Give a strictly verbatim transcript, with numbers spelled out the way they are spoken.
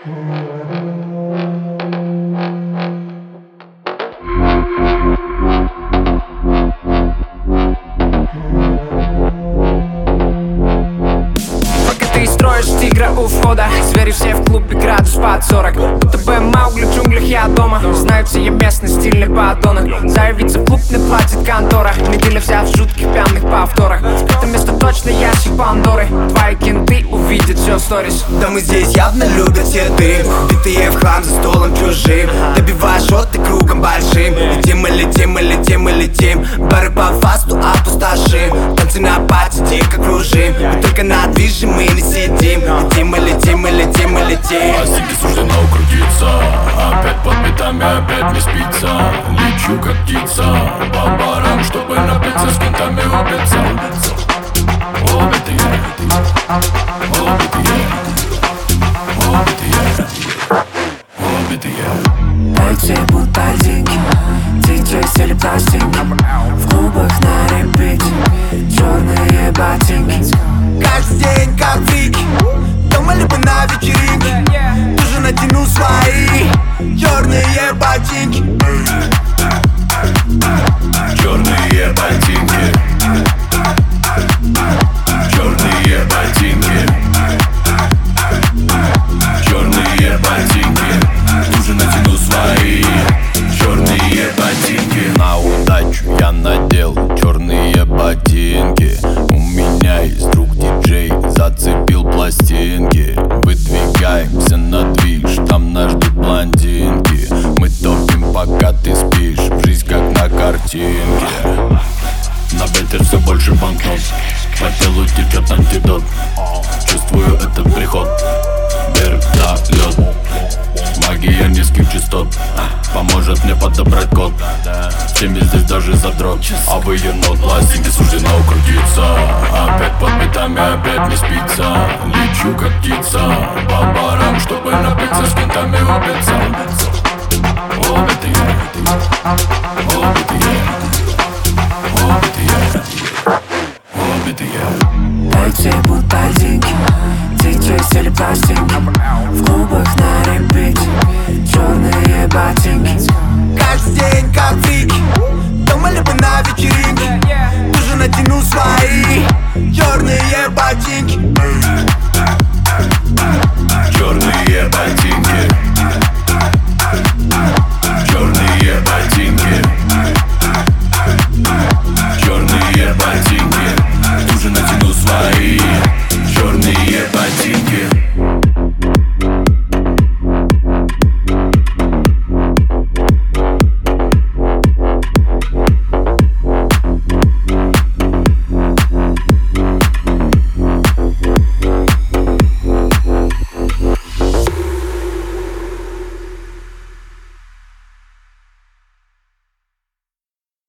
Строишь тигра у входа, звери все в клубе, градус под сорок. Будто бы Маугли в джунглях, я дома. Знают все местный стильный подонок. Заявиться в клуб не платит контора. Неделя вся в жутких пьяных повторах. Это место точно ящик Пандоры. Твои кенты увидят все сторис. Да мы здесь явно любят все дым. Битые в хлам за столом чужим. Добиваешь шоты кругом большим. Летим мы, летим мы, летим мы, летим. Бары по фасту опустошим. Танцы на пати дико кружим. Мы только на движе, мы не сидим. Летим мы, летим мы, летим мы, летим. А себе суждено укрутиться. Опять под битами, опять не спится. Лечу как птица по барам, чтобы напиться с кентами убиться. О, битые, о, битые, о, битые, о, битые. Эти бутыльники, диджей стили пластинки. В клубах на репите, черные ботинки. Каждый день как фрики, дома либо на вечеринке. Тоже натяну свои черные ботинки. Черные ботинки. Черные ботинки. Черные ботинки. Тоже натяну свои черные ботинки. На удачу я надел черные ботинки. У меня есть друг диджей, зацепил пластинки. Выдвигаемся на движ, там нас ждут блондинки. Мы топим, пока ты спишь, в жизнь как на картинке. На ветер все больше банкнот, по телу течет антидот. Чувствую этот приход, вертолет. Магия низких частот поможет мне подобрать код. Всеми здесь даже задрот, а вы енот. Пластинки суждено укрутиться. Опять под битами, опять не спится. Лечу как птица по барам, чтобы напиться с кентами убиться. О, битые, о, битые, о, битие, о, битие.